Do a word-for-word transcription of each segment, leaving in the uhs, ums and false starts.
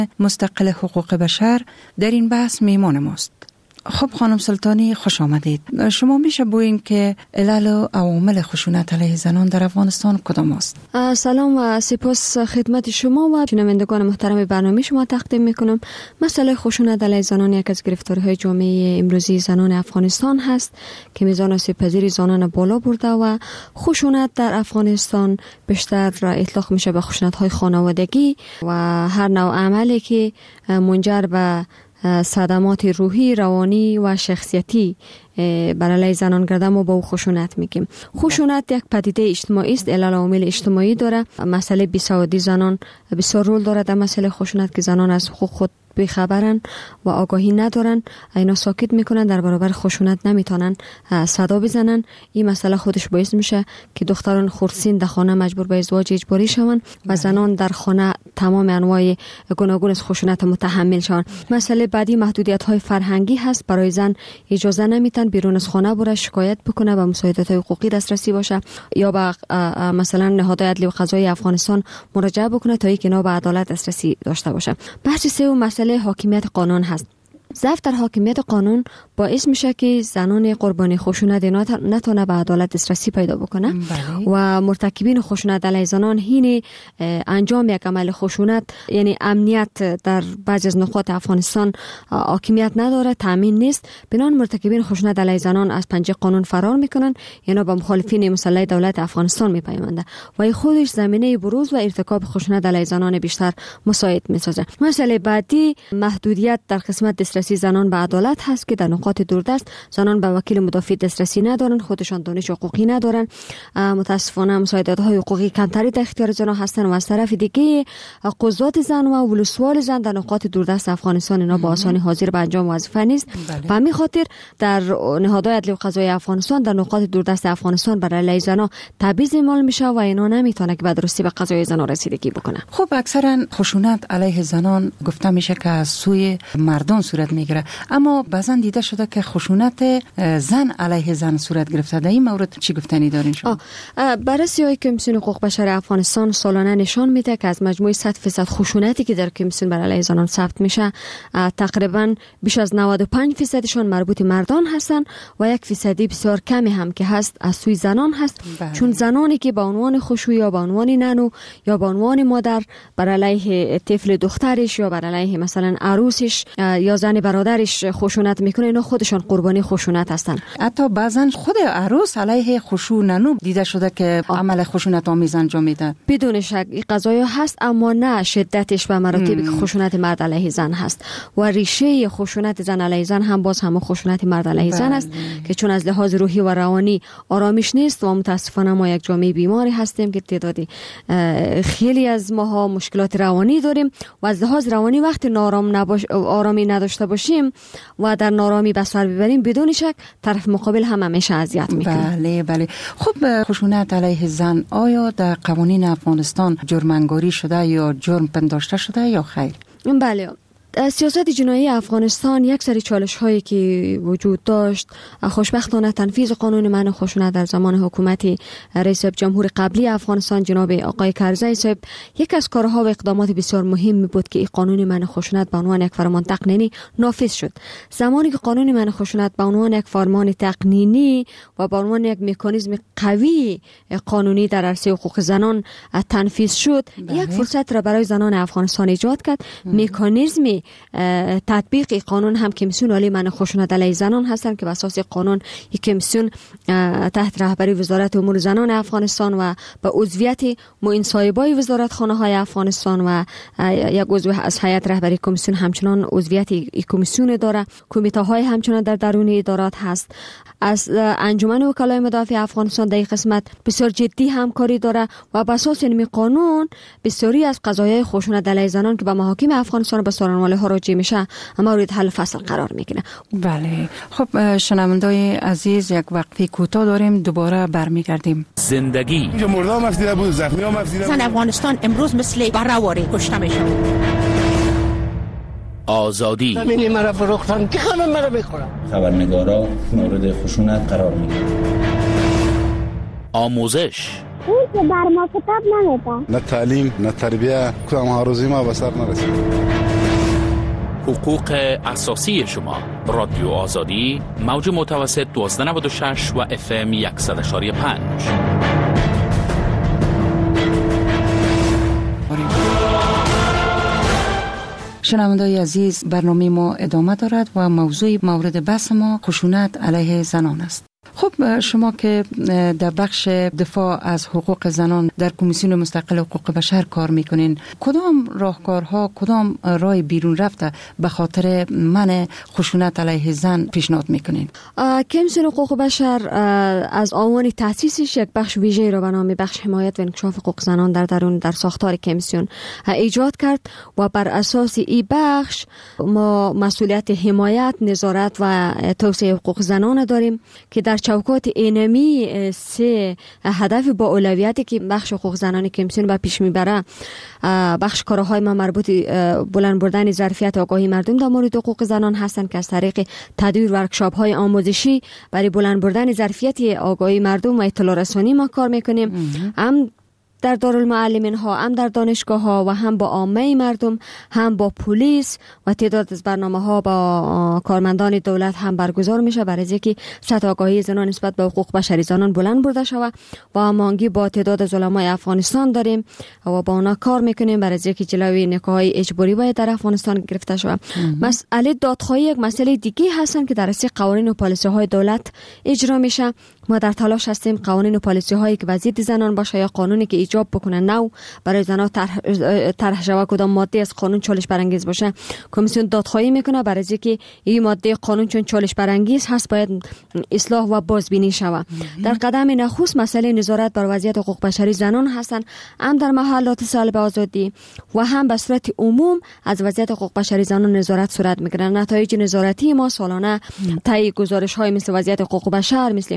مستقل حقوق بشر در این بحث میهمان ماست. خب خانم سلطانی خوش آمدید. شما میشه بگوین که علل و عوامل خشونت علیه زنان در افغانستان کدام است؟ سلام و سپاس خدمت شما و شنوندگان محترم برنامه شما تقدیم میکنم. مسئله خشونت علیه زنان یک از گرفتاری‌های جامعه امروزی زنان افغانستان هست که میزان آسیب‌پذیری زنان بالا برده و خشونت در افغانستان بیشتر اطلاق میشه به خشونت‌های خانوادگی و هر نوع عملی که منجر به صدمات روحی، روانی و شخصیتی بر علیه زنان گرده ما با او خشونت میگیم. خشونت یک پدیده اجتماعی است، علل و عوامل اجتماعی داره. مسئله بیسوادی زنان بسیار رول داره در مسئله خشونت که زنان از حقوق خود بیخبرن و آگاهی ندارن، اینا ساکت میکنن، در برابر خشونت نمیتونن صدا بزنن. این مسئله خودش باعث میشه که دختران خردسین در خانه مجبور به ازدواج اجباری شون و زنان در خانه تمام انواع گوناگون از خشونت متحمل شون. مسئله بعدی محدودیت های فرهنگی هست. برای زن اجازه نمیتن بیرون از خانه بره شکایت بکنه و مساعدت حقوقی دسترسی باشه یا به مثلا نهادهای عدلی و قضایی افغانستان مراجعه بکنه تا اینکه اینا به عدالت دسترسی داشته باشه. بحث سوم مسئله حاکمیت قانون هست. ضعف در حاکمیت قانون باعث میشه که زنان قربانی خشونت نتونه به عدالت دسترسی پیدا بکنه بله. و مرتکبین خشونت علیه زنان هین انجام یک عمل خشونت، یعنی امنیت در بعضی از نقاط افغانستان حاکمیت نداره، تامین نیست، بنان مرتکبین خشونت علیه زنان از پنجه قانون فرار میکنن، یعنی با مخالفین مسلح دولت افغانستان میپیونده و این خودش زمینه بروز و ارتکاب خشونت علیه زنان بیشتر مساعد میسازه. مسئله بعدی محدودیت در قسمت دسترسی زنان به عدالت هست که در نقاط دوردست زنان به وکیل مدافع دسترسی ندارن، خودشان دانش حقوقی ندارن، متاسفانه مساعدت‌های حقوقی کمتری در اختیار زنان هستن و از طرف دیگه قضات زن و ولسوال زن در نقاط دوردست افغانستان اینا با آسانی حاضر به انجام وظیفه نیست. به همین خاطر در نهادهای عدلی و قضایی افغانستان در نقاط دوردست افغانستان برای علیه زنان تبعیض اعمال میشه و اینا نمیتونه که به درستی به قضای زنان رسیدگی بکنه. خب اکثرا خشونت علیه زنان گفته میشه که از سوی مردان صورت میگیره، اما بعضا دیده شده که خشونت زن علیه زن صورت گرفته. در این مورد چی گفتنی دارین شما؟ بررسی‌های کمیسیون حقوق بشر افغانستان سالانه نشان میده که از مجموع صد درصد خشونتی که در کمیسیون بر علیه زنان ثبت میشه تقریبا بیش از نود و پنج درصدشون مربوط مردان هستن و یک درصدی بسیار کمی هم که هست از سوی زنان هست بله. چون زنانی که به عنوان خوشو یا به عنوان ننو یا به عنوان مادر بر علیه طفل دخترش یا بر علیه مثلا عروسش یا زن برادرش خشونت میکنه، اینا خودشان قربانی خشونت هستن. حتی بعضا خود عروس علیه خوشو ننو دیده شده که عمل خشونت آمیز انجام میده. بدون شک این قضایا هست، اما نه شدتش و مراتبی که خشونت مرد علیه زن هست و ریشه خشونت زن علیه زن هم باز هم خشونت مرد علیه زن است که چون از لحاظ روحی و روانی آرامش نیست و متاسفانه ما یک جامعه بیماری هستیم که تعدادی خیلی از ماها مشکلات روانی داریم و از لحاظ روانی وقتی نارام نباش آرامی نداشته باشیم و در نارامی به سر ببریم بدون شک طرف مقابل هم همیشه اذیت میکنه. بله بله. خب خشونت علیه زن آیا در قوانین افغانستان جرم‌انگاری شده یا جرم پنداشته شده یا خیر؟ بله. سیاست جنایی افغانستان یک سری چالش هایی که وجود داشت، خوشبختانه تنفیذ قانون منع خشونت در زمان حکومت رئیس جمهور قبلی افغانستان جناب آقای کرزی صاحب یک از کارها و اقدامات بسیار مهمی بود که این قانون منع خشونت به عنوان یک فرمان تقنینی نافذ شد. زمانی که قانون منع خشونت به عنوان یک فرمان تقنینی و به عنوان یک مکانیزم قوی قانونی در عرصه حقوق زنان تنفیذ شد، بله. یک فرصت را برای زنان افغانستان ایجاد کرد. مکانیزمی تطبیق قانون هم کمیسیون عالی منع خشونت علیه زنان هستند که بر اساس قانون یک کمیسیون تحت رهبری وزارت امور زنان افغانستان و به عضویت معین صاحبای وزارتخانه های افغانستان و یک عضو از هیئت رهبری کمیسیون همچنان عضویت این کمیسیون داره. کمیته های همچنان در درون ادارات هست. از انجمن وکلای مدافع افغانستان در این قسمت بسیار جدی همکاری داره و بر اساس این قانون بسیاری از قضایای خشونت علیه زنان که به محاکم افغانستان به سارنوال ها راجع میشه اما مورد حل فصل قرار میگیره. بله. خب شنوندای عزیز یک وقفه کوتاه داریم، دوباره برمیگردیم. زندگی اینجا مردم مفیده بود، زخمی ها مفیده بود. زن افغانستان امروز مثل برهواری کشته میشه. آزادی زمینی مرا فروختن که خانم مرا بخورم. خبرنگارا مورد خشونت قرار میگیرن. آموزش اون که بر ما کتاب نمیده. نه تعلیم نه تربیه، کدام ها روزی ما به سر نرسید. حقوق اساسی شما. رادیو آزادی، موج متوسط دوازده نود و شش و اف ام صد و یک و پنج. شنونده‌های عزیز، برنامه ما ادامه دارد و موضوع مورد بحث ما خشونت علیه زنان است. خب شما که در بخش دفاع از حقوق زنان در کمیسیون مستقل حقوق بشر کار میکنین، کدام راهکارها، کدام راه بیرون رفته به خاطر منع خشونت علیه زن پیشنهاد میکنین؟ کمیسیون حقوق بشر از آوان تأسیسش یک بخش ویژه را به نام بخش حمایت و انکشاف حقوق زنان در درون در ساختار کمیسیون ایجاد کرد و بر اساس این بخش ما مسئولیت حمایت، نظارت و توسعه حقوق زنان داریم که در چوکات اینمی سه هدف با اولویتی که بخش حقوق زنان کمیسیون به پیش میبره، بخش کارهای ما مربوط بلند بردن ظرفیت آگاهی مردم در مورد حقوق زنان هستند که از طریق تدویر ورکشاپ های آموزشی برای بلند بردن ظرفیت آگاهی مردم و اطلاع رسانی ما کار میکنیم. هم در دارالمعلمین ها، هم در دانشگاه ها و هم با عامه مردم، هم با پلیس و تعداد از برنامه ها با کارمندان دولت هم برگزار میشه برای اینکه سطح آگاهی زنان نسبت به حقوق بشری زنان بلند برده شود. و همانگی با تعداد از علمای افغانستان داریم و با اونا کار میکنیم برای اینکه جلوی نکاح‌های اجباری باید در افغانستان گرفته شود. مسئله دادخواهی یک مسئله دیگه هستن که در اساس قوانین و پالیسی های دولت اجرا میشه. ما در تلاش هستیم قوانین و پالیسی هایی که وضعیت زنان باشه یا قانونی که ایجاب بکنه نو برای زنان طرح شود، کدام ماده از قانون چالش برانگیز باشه، کمیسیون دادخواهی میکنه برای اینکه این ماده قانون چون چالش برانگیز هست باید اصلاح و بازبینی شود. در قدم نخست مسئله نظارت بر وضعیت حقوق بشری زنان هستند، هم در محلات سالب آزادی و هم به صورت عموم از وضعیت حقوق بشری زنان نظارت صورت میگیره. نتایج نظارتی ما سالانه طی گزارش های مثل وضعیت حقوق بشر، مثل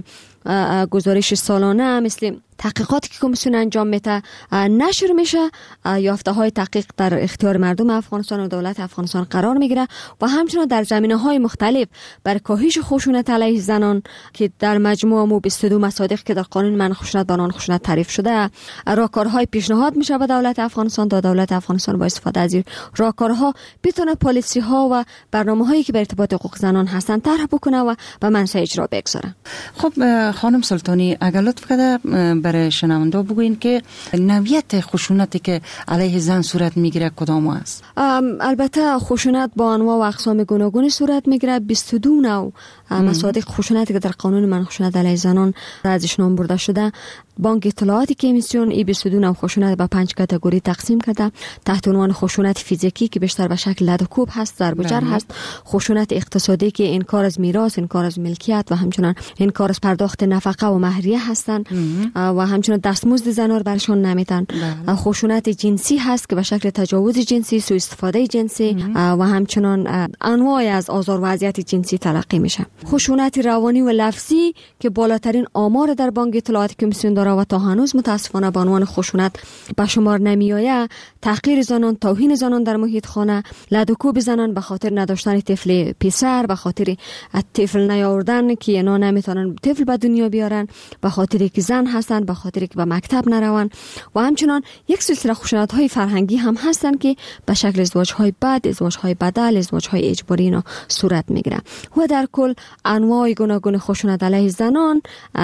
گزارش سالانه، مثل تحقیقاتی که کمیسیون انجام میده نشر میشه. یافته های تحقیق در اختیار مردم افغانستان و دولت افغانستان قرار میگیره و همچنین در زمینه های مختلف بر کاهش خشونت علیه زنان که در مجموع مو بیست و دو مصادیق که در قانون منع خشونت بانان خشونت تعریف شده، راهکارهای پیشنهاد میشه به دولت افغانستان تا دولت افغانستان با استفاده از این راهکارها بتونه پالیسی ها و برنامه هایی که به ارتباط حقوق زنان هستن طرح بکنه و به منصه اجرا بگذاره. خب خانم سلطانی، اگر لطف کنید برای شنونده بگوین که نوعیت خشونتی که علیه زن صورت میگیره کدام است؟ البته خشونت با انواع و اقسام گوناگونی صورت میگیره. بیست و دو نوع مصادیق خشونتی که در قانون منع خشونت علیه زنان ازش نام برده شده. بانک اطلاعات کمیسیون این بیست و دو نوع خشونت به پنج کاتگوری تقسیم کرده تحت عنوان خشونت فیزیکی که بیشتر به شکل لد و کوب هست، ضرب و جرح هست، خشونت اقتصادی که انکار از میراث، انکار از ملکیت و همچنین انکار از پرداخت نفقه و مهریه هستند و همچنین دستمزد زنان برشان نمیدن. خشونت جنسی هست که به شکل تجاوز جنسی، سوء استفاده جنسی و همچنین انواع از آزار و اذیت جنسی تلقی میشه. خشونت روانی و لفظی که بالاترین آمار در بانک اطلاعات کمیسیون داره و تا هنوز متاسفانه به عنوان خشونت به شمار نمیآید. تحقیر زنان، توهین زنان در محیط خانه، لدوکوب زنان به خاطر نداشتن طفل پسر، به خاطر طفل نیاوردن که اینا نمیتونن طفل به دنیا بیارن، به خاطر که زن هستن، به خاطر که به مکتب نرون و همچنان یک سلسله خشونت های فرهنگی هم هستن که به شکل ازدواج های بد، ازدواج های بدل، ازدواج های اجباری اینا صورت میگیره. و در کل انواع گوناگون خشونت علیه زنان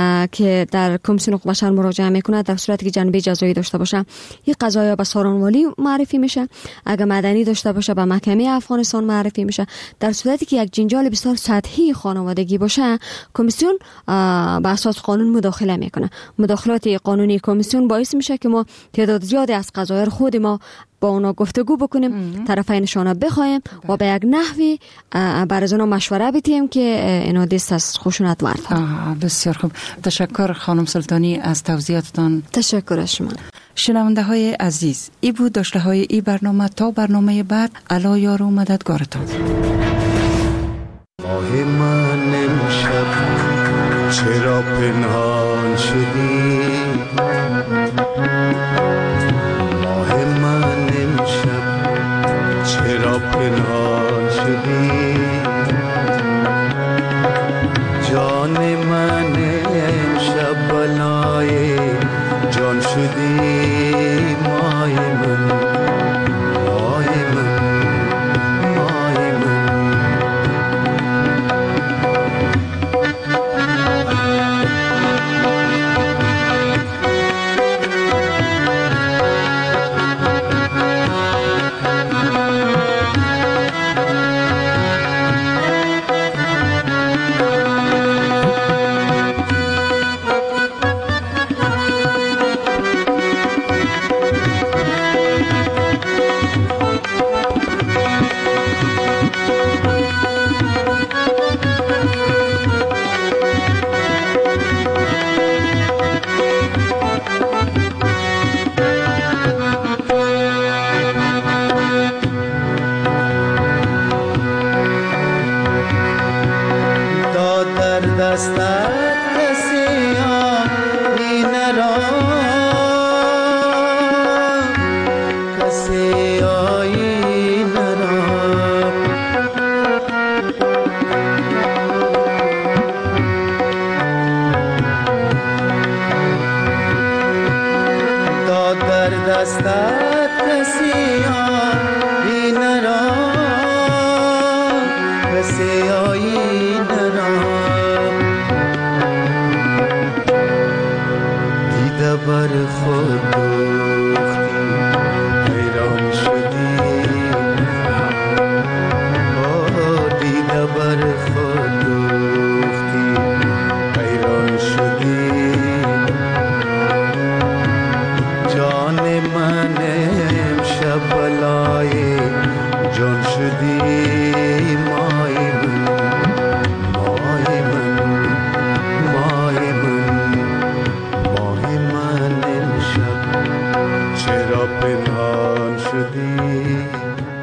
که در کمیسیون حقوق بشر مراجعه میکنه در صورتی که جنبه جزایی داشته باشه این قضایا به سارانوالی معرفی میشه، اگر مدنی داشته باشه به محکمه افغانستان معرفی میشه. در صورتی که یک جنجال بسیار سطحی خانوادگی باشه کمیسیون به اساس قانون مداخله میکنه. مداخلات قانونی کمیسیون باعث میشه که ما تعداد زیادی از قضایا خود ما با اونا گفتگو بکنیم، طرفینشان بخوایم و به یک نحوی برای اونا مشوره بدیم که اینا دست از خشونت وردارن. بسیار خوب، تشکر خانم سلطانی از توضیحاتتان. تشکر از شما. شنونده های عزیز، ای بود داشته های ای برنامه. تا برنامه بعد، علا یار و مددگارتان. ماه من امشب چرا پنهان شدی؟ ماه من امشب چرا پنهان شدی؟ جان من امشب بلای جان شدی. ماه من، ماه من، ماه من دستت کسی آیی نرا کسی آیی نرا داد در دستت کسی آیی نرا کسی آیی نرا دیده بر خود دوختی حیران شدی دیده بر خود دوختی حیران شدی جان من امشب بلای جان شدی